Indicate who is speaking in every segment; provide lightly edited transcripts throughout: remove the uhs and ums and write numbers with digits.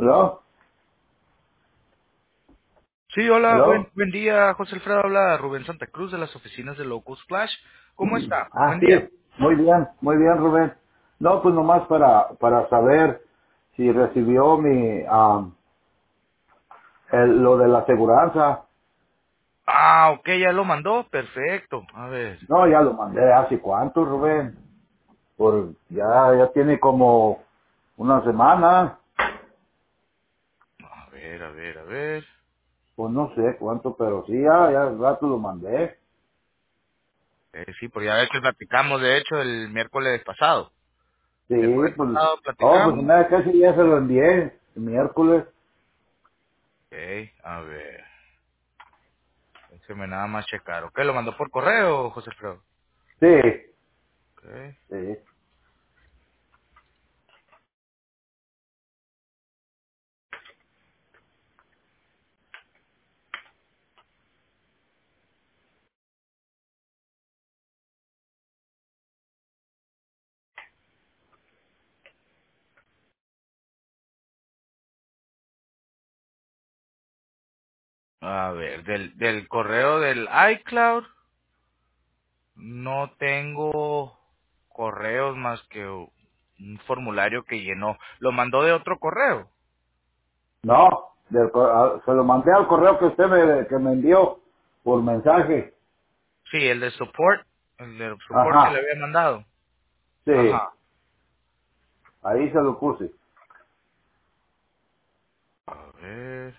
Speaker 1: ¿Aló?
Speaker 2: Sí, hola, buen,
Speaker 1: ¿Aló?
Speaker 2: buen día, José Alfredo, habla Rubén Santa Cruz de las oficinas de Locus Flash. ¿Cómo está?
Speaker 1: Ah,
Speaker 2: Buen
Speaker 1: sí.
Speaker 2: día.
Speaker 1: Muy bien, Rubén. No, pues nomás para saber si recibió lo de la aseguranza.
Speaker 2: Ah, ok, ya lo mandó, perfecto. A ver,
Speaker 1: No, ya lo mandé hace cuánto, Rubén. Ya tiene como una semana,
Speaker 2: a ver, a ver, a ver.
Speaker 1: pues no sé cuánto, pero sí, ya el rato lo mandé.
Speaker 2: Sí, porque ya ves que platicamos, de hecho, el miércoles pasado.
Speaker 1: Sí,
Speaker 2: Miércoles
Speaker 1: pues,
Speaker 2: pasado
Speaker 1: pues
Speaker 2: platicamos.
Speaker 1: me casi ya se lo envié el miércoles.
Speaker 2: Ok, a ver, déjeme nada más checar. Ok, lo mandó por correo, José Alfredo.
Speaker 1: Sí,
Speaker 2: Ok,
Speaker 1: sí.
Speaker 2: a ver, del correo del iCloud. No tengo correos más que un formulario que llenó. ¿Lo mandó de otro correo?
Speaker 1: No, se lo mandé al correo que que me envió por mensaje.
Speaker 2: Sí, el de support. El de support que le
Speaker 1: Ajá,
Speaker 2: había mandado.
Speaker 1: sí,
Speaker 2: Ajá.
Speaker 1: ahí se lo puse.
Speaker 2: A ver.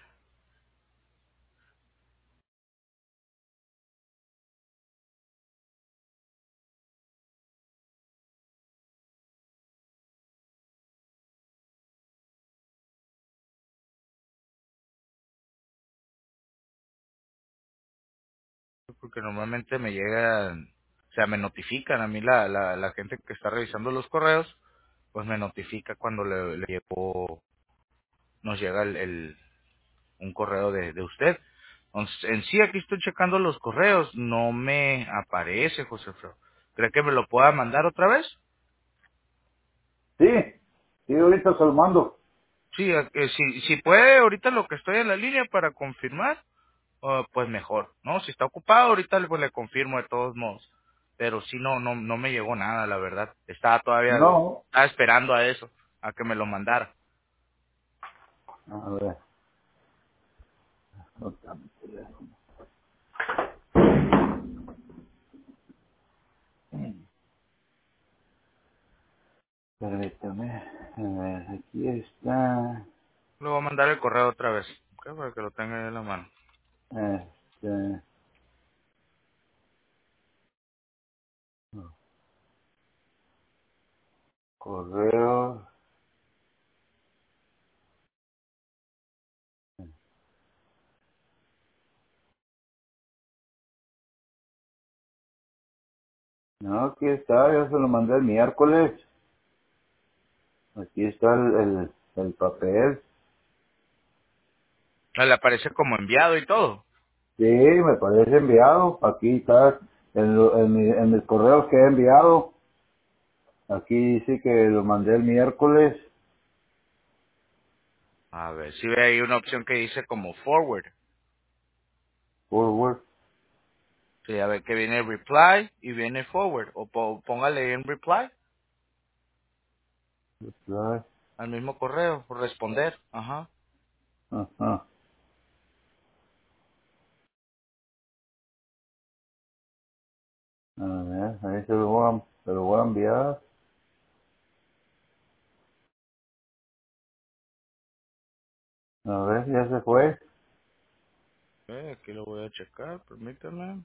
Speaker 2: Porque normalmente me llegan, o sea, me notifican a mí la gente que está revisando los correos, pues me notifica cuando le llegó, nos llega un correo de usted. Entonces, en sí, aquí estoy checando los correos, no me aparece, José Alfredo. ¿Cree que me lo pueda mandar otra vez?
Speaker 1: Sí, sí, ahorita se lo mando.
Speaker 2: Sí, si puede, ahorita lo que estoy en la línea para confirmar, pues mejor, ¿no? Si está ocupado, ahorita pues le confirmo de todos modos. Pero sí, no me llegó nada, la verdad.
Speaker 1: No,
Speaker 2: Estaba esperando a eso, a que me lo mandara.
Speaker 1: a ver, no está mi teléfono. Permítame, a ver, aquí está,
Speaker 2: Le voy a mandar el correo otra vez, ¿ok? Para que lo tenga ahí en la mano.
Speaker 1: este, correo, no, aquí está, yo se lo mandé el miércoles, aquí está el papel.
Speaker 2: Le aparece como enviado y todo.
Speaker 1: Sí, me parece enviado. Aquí está en mis correos que he enviado. Aquí dice que lo mandé el miércoles.
Speaker 2: A ver, si ve ahí una opción que dice como forward.
Speaker 1: Forward.
Speaker 2: Sí, a ver que viene reply y viene forward. O póngale en reply
Speaker 1: Reply.
Speaker 2: al mismo correo, por responder. Ajá.
Speaker 1: Ajá. A ver, ahí se lo voy a enviar. A ver, ya se fue.
Speaker 2: Aquí lo voy a checar, permítame.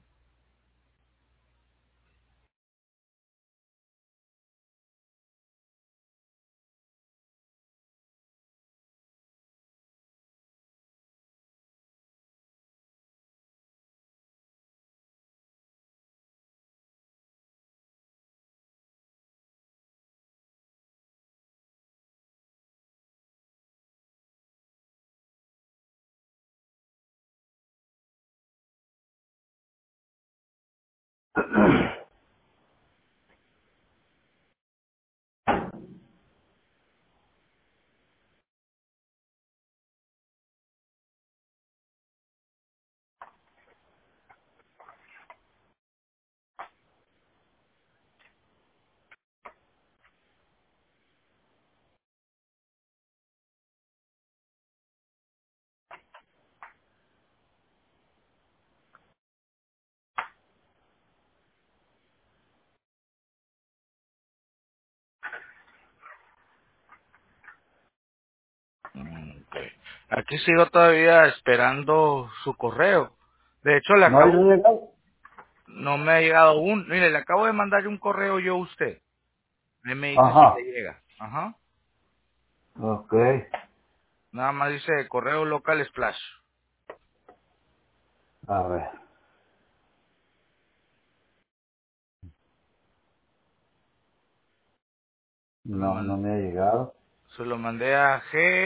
Speaker 2: Aquí sigo todavía esperando su correo. De hecho,
Speaker 1: ¿No hay llegado?
Speaker 2: no me ha llegado aún. Mire, le acabo de mandar un correo yo a usted. Ahí me dice si le
Speaker 1: Ajá.
Speaker 2: llega. Ajá.
Speaker 1: Ok.
Speaker 2: Nada más dice correo local splash.
Speaker 1: A ver.
Speaker 2: Se lo,
Speaker 1: No, no
Speaker 2: man-
Speaker 1: me ha llegado.
Speaker 2: se lo mandé a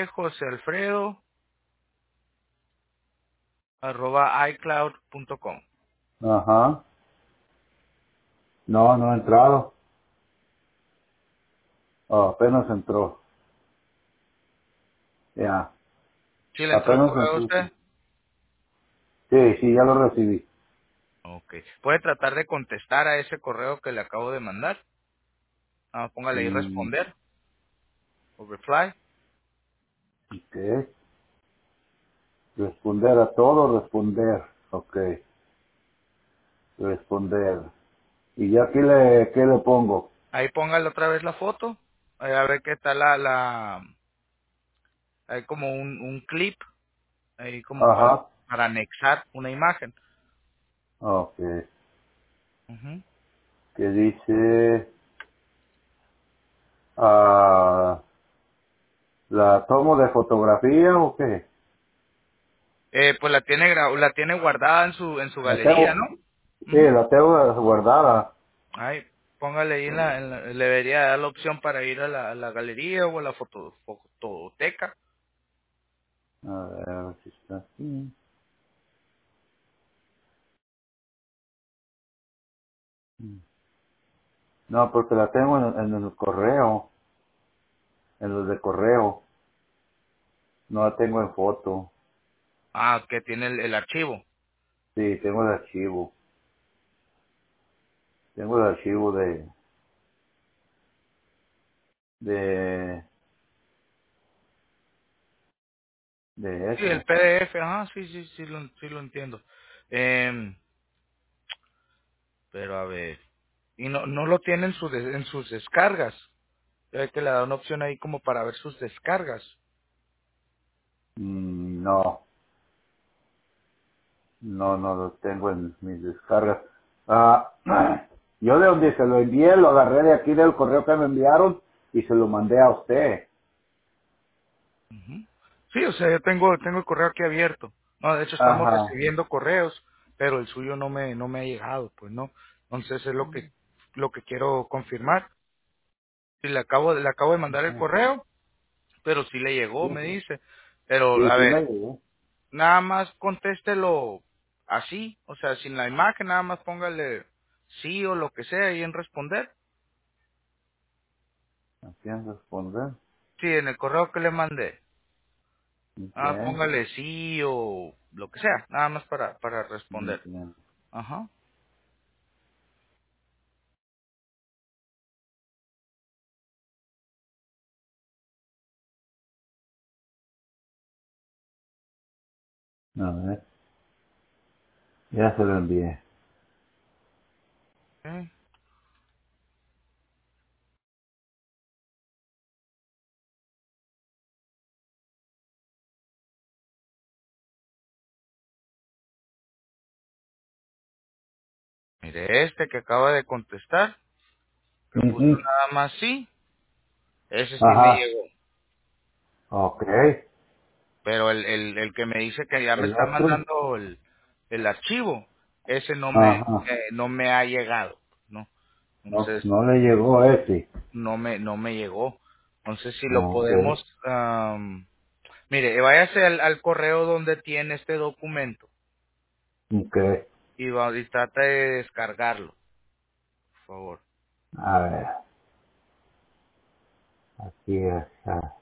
Speaker 2: gjosealfredo@icloud.com.
Speaker 1: Ajá. No, no ha entrado. Oh, apenas entró. Ya.
Speaker 2: ¿Sí le entró el
Speaker 1: Apenas
Speaker 2: correo a
Speaker 1: entró.
Speaker 2: usted?
Speaker 1: Sí, sí, ya lo recibí.
Speaker 2: Ok. ¿Puede tratar de contestar a ese correo que le acabo de mandar? Ah, póngale ahí
Speaker 1: Mm,
Speaker 2: responder o reply.
Speaker 1: ok. Responder a todo, responder. Ok. Responder. Y ya aquí ¿qué le pongo?
Speaker 2: Ahí póngale otra vez la foto. Ahí a ver qué está hay como un clip ahí como
Speaker 1: Ajá.
Speaker 2: para anexar una imagen.
Speaker 1: Ok.
Speaker 2: Ujú.
Speaker 1: Que dice, ah, ¿la tomo de fotografía o qué?
Speaker 2: Pues la tiene guardada en su
Speaker 1: La
Speaker 2: galería, ¿no?
Speaker 1: tengo, sí,
Speaker 2: Ujú.
Speaker 1: la tengo guardada.
Speaker 2: Ahí, póngale ahí le debería dar la opción para ir a a la galería o a la fototeca.
Speaker 1: A ver si está aquí. No, porque la tengo en el correo, en los de correo. No la tengo en foto.
Speaker 2: Ah, que tiene el archivo.
Speaker 1: Sí, tengo el archivo. Tengo el archivo de, de
Speaker 2: Sí, el
Speaker 1: ese.
Speaker 2: PDF, ajá, sí lo entiendo. Em, pero a ver, y no lo tiene en, en sus descargas. Ya ve que le da una opción ahí como para ver sus descargas.
Speaker 1: No, no lo tengo en mis descargas. Ah, yo de donde se lo envié, lo agarré de aquí del correo que me enviaron y se lo mandé a usted.
Speaker 2: Ujú. Sí, o sea, yo tengo el correo aquí abierto. No, de hecho estamos
Speaker 1: Ajá.
Speaker 2: recibiendo correos, pero el suyo no me ha llegado, pues no. Entonces es lo que quiero confirmar. Y le acabo de mandar el
Speaker 1: Ajá.
Speaker 2: correo, pero sí le llegó,
Speaker 1: Sí,
Speaker 2: me dice. Pero,
Speaker 1: sí,
Speaker 2: a
Speaker 1: sí me
Speaker 2: ver,
Speaker 1: llegó.
Speaker 2: nada más contéstelo así, o sea, sin la imagen, nada más póngale sí o lo que sea ahí en responder.
Speaker 1: Aquí en responder.
Speaker 2: Sí, en el correo que le mandé. Ah,
Speaker 1: Ok.
Speaker 2: póngale sí o lo que sea, nada más para responder.
Speaker 1: Entiendo.
Speaker 2: Ajá.
Speaker 1: A ver, ya se lo envié.
Speaker 2: Ok. Mire, este que acaba de contestar, que puso
Speaker 1: Ujú.
Speaker 2: nada más sí, ese sí me
Speaker 1: Ajá.
Speaker 2: llegó.
Speaker 1: Ok.
Speaker 2: Pero el que me dice que ya me
Speaker 1: El
Speaker 2: está
Speaker 1: otro.
Speaker 2: mandando el archivo, ese
Speaker 1: Ajá.
Speaker 2: no me ha llegado, ¿no?
Speaker 1: No,
Speaker 2: Entonces,
Speaker 1: no le llegó ese.
Speaker 2: no me llegó. Entonces, si lo
Speaker 1: Ok.
Speaker 2: podemos, mire, váyase al correo donde tiene este documento
Speaker 1: Ok.
Speaker 2: y trata de descargarlo, por favor.
Speaker 1: A ver. Aquí está.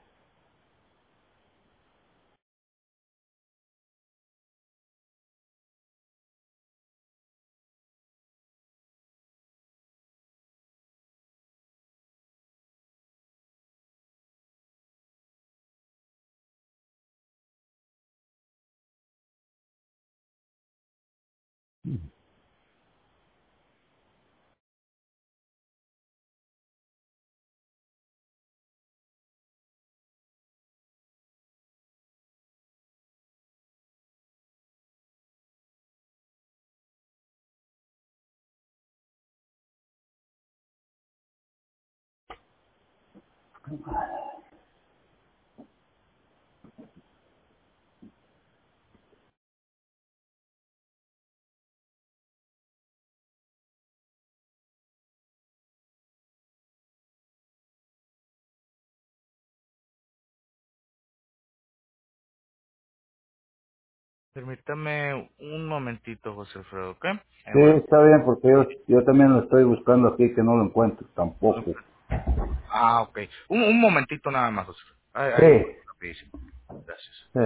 Speaker 2: Permítame un momentito, José Alfredo, ¿ok? Ahí
Speaker 1: Sí,
Speaker 2: voy.
Speaker 1: está bien, porque yo también lo estoy buscando aquí, que no lo encuentro tampoco.
Speaker 2: Ah, ok. Un momentito nada más, José Alfredo. Ahí voy,
Speaker 1: Sí,
Speaker 2: rapidísimo. Gracias.
Speaker 1: sí.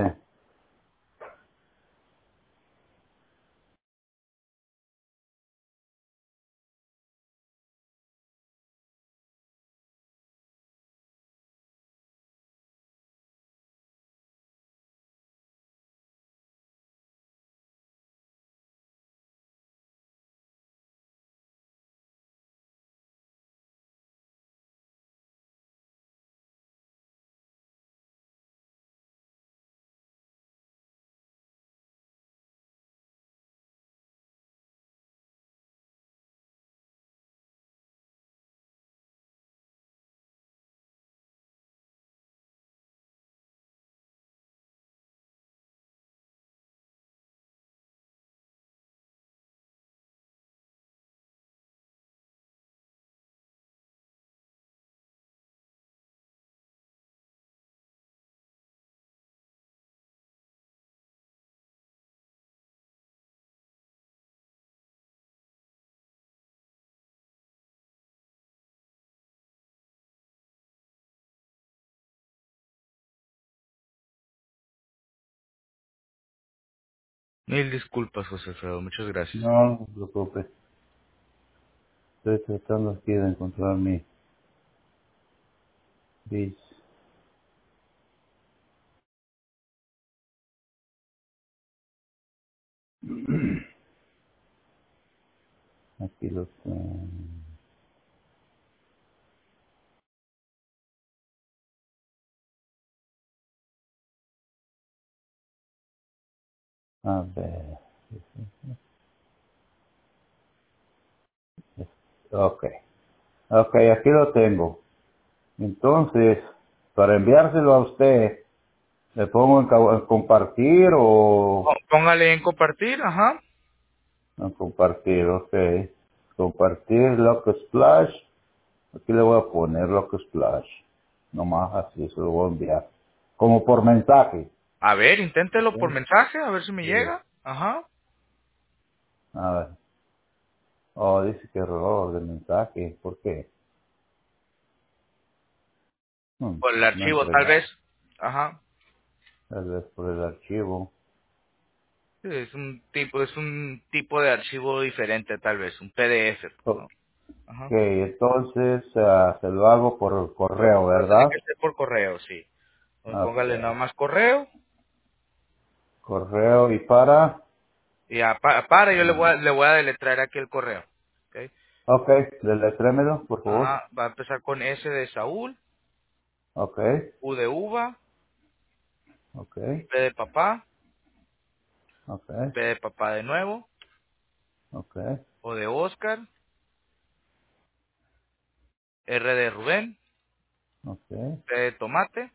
Speaker 2: Mil disculpas, José Alfredo. Muchas gracias.
Speaker 1: No, no se preocupe. Estoy tratando aquí de encontrar mi bis. Aquí lo tengo. A ver. Ok. Ok, aquí lo tengo. Entonces, para enviárselo a usted, ¿le pongo en compartir o
Speaker 2: Póngale en compartir, ajá.
Speaker 1: en compartir? Ok. Compartir Lock Splash. Aquí le voy a poner Lock Splash. Nomás así se lo voy a enviar. Como por mensaje.
Speaker 2: A ver, inténtelo por
Speaker 1: Sí.
Speaker 2: mensaje, a ver si me
Speaker 1: Sí.
Speaker 2: llega. Ajá.
Speaker 1: A ver. Oh, dice que error de mensaje. ¿Por qué?
Speaker 2: Por el
Speaker 1: No
Speaker 2: archivo, tal vez.
Speaker 1: entregado.
Speaker 2: Ajá.
Speaker 1: Tal vez por el archivo.
Speaker 2: Sí, es un tipo de archivo diferente, tal vez, un PDF,
Speaker 1: Ok,
Speaker 2: ¿no? Ajá.
Speaker 1: entonces se lo hago por correo,
Speaker 2: Va a tener
Speaker 1: ¿verdad?
Speaker 2: que ser por correo, sí. Entonces,
Speaker 1: Ok.
Speaker 2: póngale nada más correo
Speaker 1: Correo y para.
Speaker 2: y para, yo le voy a deletrear aquí el correo. ¿Ok?
Speaker 1: Ok, deletrémelo, por favor.
Speaker 2: Ajá, va a empezar con S de Saúl,
Speaker 1: Ok,
Speaker 2: U de uva,
Speaker 1: ok,
Speaker 2: P de papá,
Speaker 1: ok,
Speaker 2: P de papá de nuevo,
Speaker 1: ok,
Speaker 2: O de Oscar, R de Rubén,
Speaker 1: ok.
Speaker 2: T de tomate,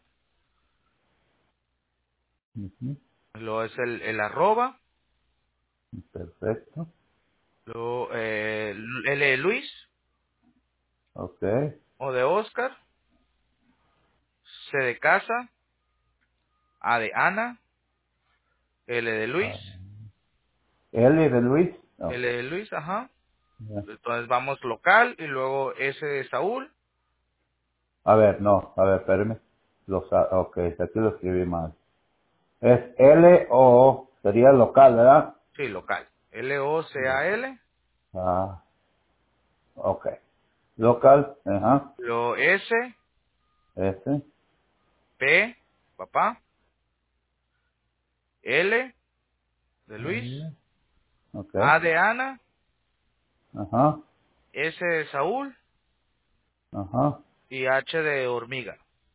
Speaker 1: Ujú,
Speaker 2: luego es el arroba,
Speaker 1: perfecto.
Speaker 2: luego L de Luis,
Speaker 1: Ok.
Speaker 2: O de Oscar, C de casa, A de Ana, L de Luis,
Speaker 1: Ah, L de Luis. No.
Speaker 2: L de Luis, ajá.
Speaker 1: Ya.
Speaker 2: Entonces vamos local y luego S de Saúl,
Speaker 1: A ver, no, a ver, espérame. Ok, aquí lo escribí mal. Es L-O, sería local, ¿verdad?
Speaker 2: sí, local. Local,
Speaker 1: Ah, ok. Local, ajá,
Speaker 2: luego S,
Speaker 1: S,
Speaker 2: P, papá, L de Luis,
Speaker 1: L, ok,
Speaker 2: A de Ana,
Speaker 1: ajá,
Speaker 2: S de Saúl
Speaker 1: ajá,
Speaker 2: y H de hormiga,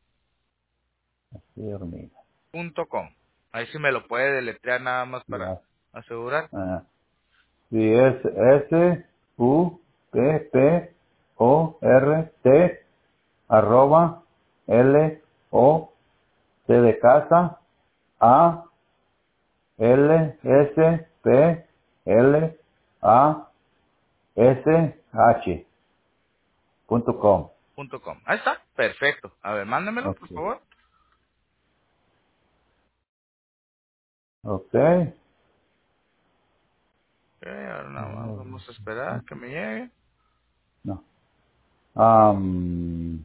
Speaker 1: sí, hormiga.
Speaker 2: .com. Ahí sí me lo puede deletrear nada más para
Speaker 1: Ya,
Speaker 2: asegurar.
Speaker 1: ajá. Sí, es S, U, P, P, O, R, T, arroba, L, O, C de casa, A, L, S, P, L, A, S, H, .com.
Speaker 2: .com. Ahí está, perfecto. A ver, mándamelo, por
Speaker 1: Ok.
Speaker 2: favor.
Speaker 1: Ok.
Speaker 2: Ok, ahora nada más vamos a esperar que me llegue.
Speaker 1: No. Am,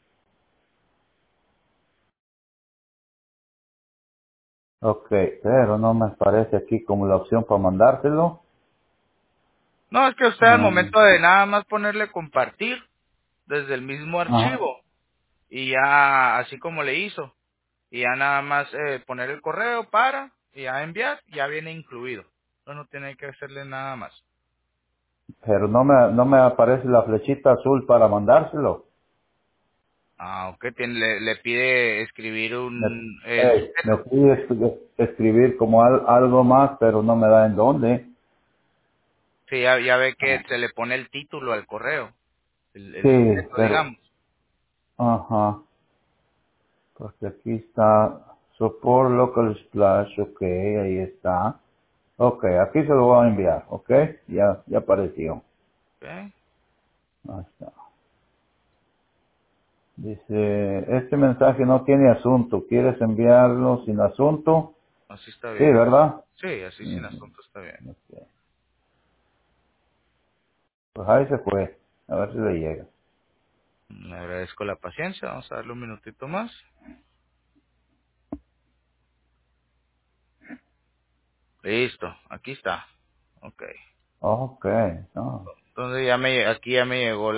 Speaker 1: ok, pero no me aparece aquí como la opción para mandártelo.
Speaker 2: No, es que usted al momento de nada más ponerle compartir desde el mismo
Speaker 1: Ajá.
Speaker 2: archivo y ya así como le hizo y ya nada más poner el correo para y ya enviar, ya viene incluido. No tiene que hacerle nada más.
Speaker 1: Pero no me aparece la flechita azul para mandárselo.
Speaker 2: Ah, ok, le pide escribir
Speaker 1: Me,
Speaker 2: el
Speaker 1: me
Speaker 2: sujeto.
Speaker 1: pide escribir como algo más, pero no me da en dónde.
Speaker 2: Sí, ya ve que
Speaker 1: Ah,
Speaker 2: se le pone el título al correo, el
Speaker 1: sí,
Speaker 2: sujeto,
Speaker 1: pero,
Speaker 2: digamos.
Speaker 1: ajá, porque aquí está Support Local Splash, ok, ahí está. Ok, aquí se lo voy a enviar, ok, ya apareció.
Speaker 2: Ok,
Speaker 1: Ahí está. Dice, este mensaje no tiene asunto, ¿quieres enviarlo sin asunto?
Speaker 2: así está
Speaker 1: Sí,
Speaker 2: bien.
Speaker 1: ¿verdad?
Speaker 2: Sí, así sin
Speaker 1: Ujú,
Speaker 2: asunto está bien.
Speaker 1: ok. Pues ahí se fue, a ver si le llega.
Speaker 2: Le agradezco la paciencia, vamos a darle un minutito más. Listo, aquí está. Ok.
Speaker 1: Ok, no.
Speaker 2: Entonces aquí ya me llegó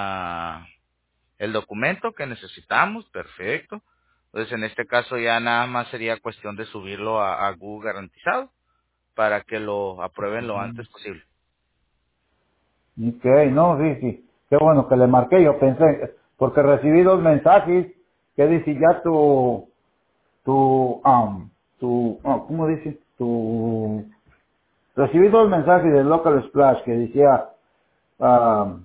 Speaker 2: el documento que necesitamos, perfecto. Entonces en este caso ya nada más sería cuestión de subirlo a Google garantizado para que lo aprueben lo antes posible.
Speaker 1: Ok, no, sí, sí. Qué bueno que le marqué, yo pensé, porque recibí dos mensajes que dice ya ¿cómo dice? Recibí dos mensajes de Local Splash que decía, um,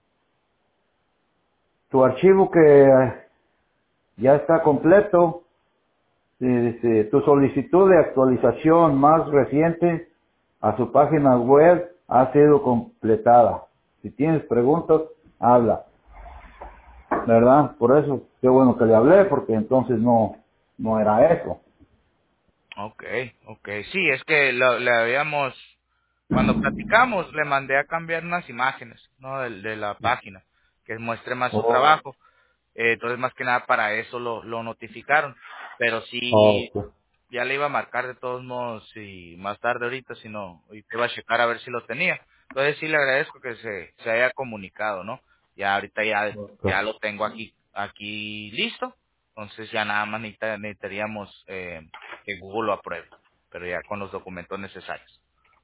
Speaker 1: tu archivo que ya está completo, y dice, tu solicitud de actualización más reciente a su página web ha sido completada. Si tienes preguntas, habla. ¿Verdad? Por eso, qué bueno que le hablé, porque entonces no era eso.
Speaker 2: Ok, ok. Sí, es que le habíamos, cuando platicamos, le mandé a cambiar unas imágenes, ¿no? De la página, que muestre más su
Speaker 1: Oh,
Speaker 2: trabajo. Entonces, más que nada para eso lo notificaron. Pero sí,
Speaker 1: ok.
Speaker 2: ya le iba a marcar de todos modos y más tarde ahorita, si no, y te iba a checar a ver si lo tenía. Entonces sí le agradezco que se haya comunicado, ¿no? Ya ahorita
Speaker 1: Ok.
Speaker 2: ya lo tengo aquí listo. Entonces ya nada más necesitaríamos que Google lo apruebe, pero ya con los documentos necesarios.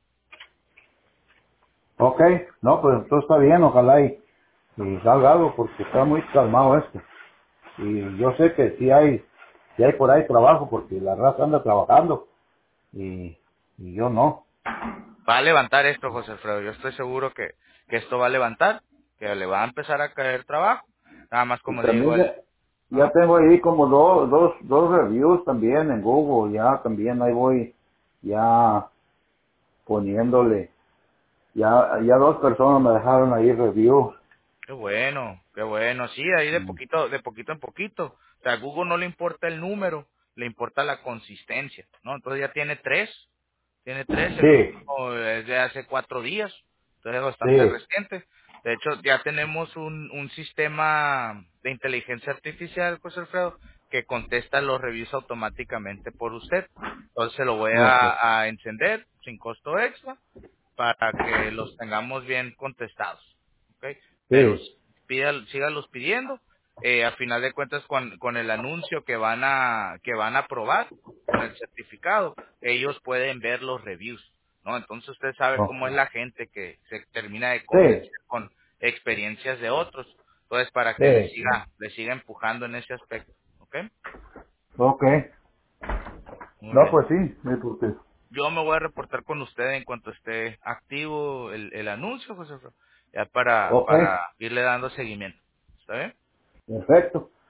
Speaker 1: Ok, no, pues todo está bien, ojalá y salga algo, porque está muy calmado esto. Y yo sé que sí hay por ahí trabajo, porque la raza anda trabajando, y yo no.
Speaker 2: Va a levantar esto, José Alfredo. Yo estoy seguro que esto va a levantar, que le va a empezar a caer trabajo. Nada más
Speaker 1: Y
Speaker 2: como le digo,
Speaker 1: también ya
Speaker 2: ajá.
Speaker 1: tengo ahí como dos reviews también en Google, ya también ahí voy ya poniéndole. Ya dos personas me dejaron ahí reviews.
Speaker 2: Qué bueno, qué bueno. Sí, ahí
Speaker 1: Mm.
Speaker 2: de poquito en poquito. O sea, a Google no le importa el número, le importa la consistencia, ¿no? Entonces ya tiene tres, el
Speaker 1: Sí,
Speaker 2: último es de hace 4 días, entonces es bastante
Speaker 1: sí,
Speaker 2: reciente. De hecho, ya tenemos un sistema de inteligencia artificial, José Alfredo, que contesta los reviews automáticamente por usted. Entonces se lo voy
Speaker 1: ok,
Speaker 2: a encender sin costo extra para que los tengamos bien contestados, ¿ok? Pero
Speaker 1: sí,
Speaker 2: sígalos pidiendo. A final de cuentas, con el anuncio que van a aprobar, con el certificado, ellos pueden ver los reviews, ¿no? Entonces usted sabe
Speaker 1: ok,
Speaker 2: cómo es la gente que se termina de
Speaker 1: sí,
Speaker 2: convencer con experiencias de otros. Entonces, para que
Speaker 1: sí,
Speaker 2: le siga empujando en ese aspecto, ¿ok?
Speaker 1: ok.
Speaker 2: Muy
Speaker 1: No,
Speaker 2: bien.
Speaker 1: pues sí, porque,
Speaker 2: Yo me voy a reportar con usted en cuanto esté activo el anuncio, José Alfredo, ya para
Speaker 1: ok,
Speaker 2: irle dando seguimiento. ¿Está bien?
Speaker 1: perfecto.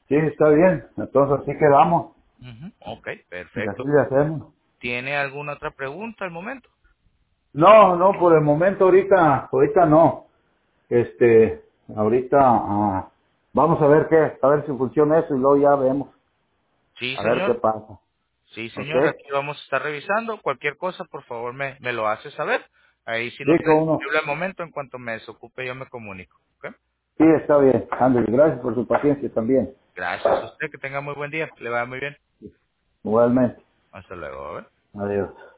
Speaker 1: Sí, está bien. Entonces así quedamos.
Speaker 2: Ujú. Ok,
Speaker 1: Y así
Speaker 2: perfecto.
Speaker 1: le hacemos.
Speaker 2: ¿Tiene alguna otra pregunta al momento?
Speaker 1: No, no, por el momento ahorita no. Ahorita vamos a ver a ver si funciona eso y luego ya vemos.
Speaker 2: Sí,
Speaker 1: A ver qué
Speaker 2: señor.
Speaker 1: pasa.
Speaker 2: Sí,
Speaker 1: ¿Ok?
Speaker 2: señor, aquí vamos a estar revisando. Cualquier cosa, por favor, me lo hace saber. Ahí, si
Speaker 1: Sí,
Speaker 2: no está
Speaker 1: cómo no.
Speaker 2: disponible al momento, en cuanto me desocupe, yo me comunico. ¿Ok?
Speaker 1: Sí, está bien. Ándale, gracias por su paciencia también.
Speaker 2: Gracias a usted, que tenga muy buen día. Le va muy bien.
Speaker 1: Igualmente.
Speaker 2: Hasta luego. ¿eh?
Speaker 1: Adiós.